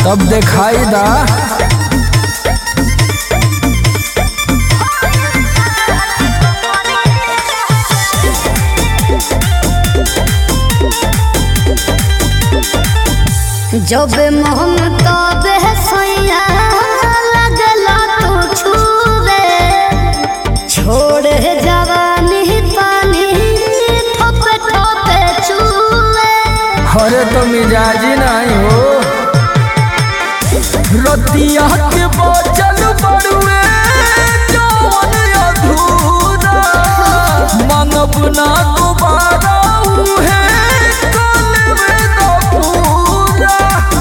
तब दिखाई दा। जब मोहम तबे सैया लगला तो छूबे छोड़े जवानी पानी ठोपे ठोपे छूबे। अरे तो मिजाजी नहीं हो रतिया के बचल बड़ुए जवन अधूरा मानव ना दोबारा उहे कलवे द पूरा।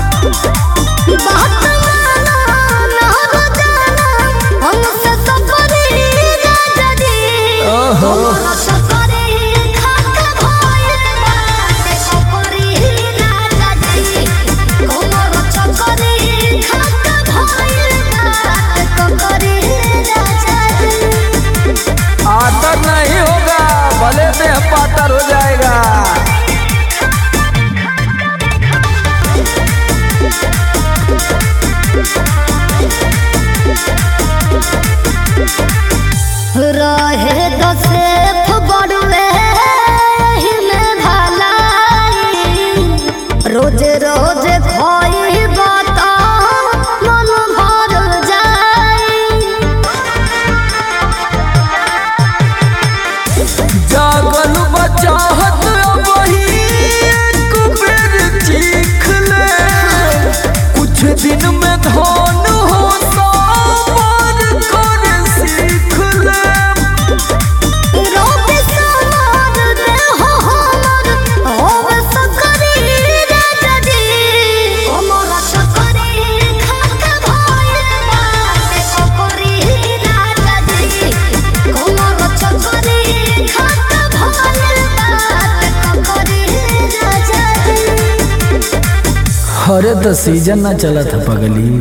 बात माना ना जाना हमसे सपरी राजा जी हमरा सपरी खाके भइल बाटे सपरी राजा जी हमरा सपरी खाके भइल बाटे सपरी राजा जी। आतर नहीं होगा भले देह पातर हो जाएगा। रहे दसे बड़ुए में भलाई रोज रोज खोई बाता मन भर जाई। जागल बचाहत वही एक बेर चीख ले कुछ दिन में धन हो सावर कर सीख ले। रोबे समार दे हो हमर होवे सकरी राजा जी हमरा सकरी खाके भइल बाटे सकरी राजा जी हमरा सकरी खाके भइल बाटे सकरी राजा जी। अरे तो सीजन ना चला था पगली।